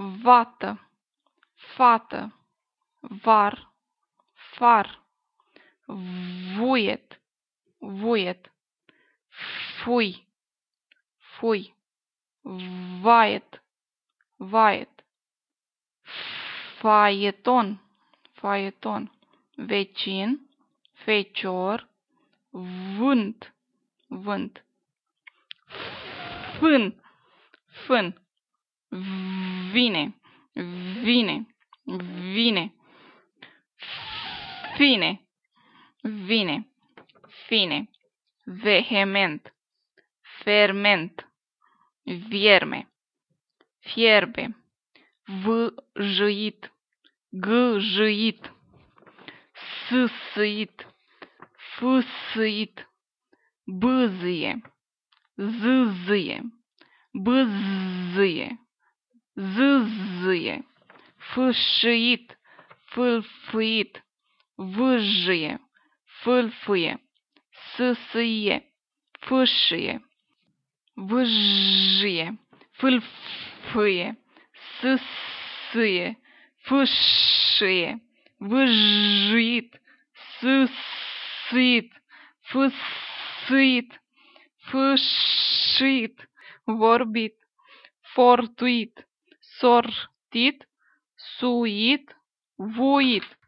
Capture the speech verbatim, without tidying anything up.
vată, fată, var, far, vuiet, vuiet, fui, fui, vaiet, vaiet, faieton, faieton, vecin, fecior, vânt, vânt, fân, fân, vine, vine, vine, fine, vine, fine, vehement, ferment, vierme, fierbe, vâjâit, gâjâit, sâsâit, fâsâit, bâzâie, zâzâie, bâzâie, zâzâie, fâșâit, fâlfâit, vâjâie, fâlfâie, sâsâie, fâșâie, vâjâie, fâlfâie, sâsâie, fâșâie, vâjâit, sâsâit, fâsâit, fâșâit, vorbit, fortuit, sortit, suit, vuit.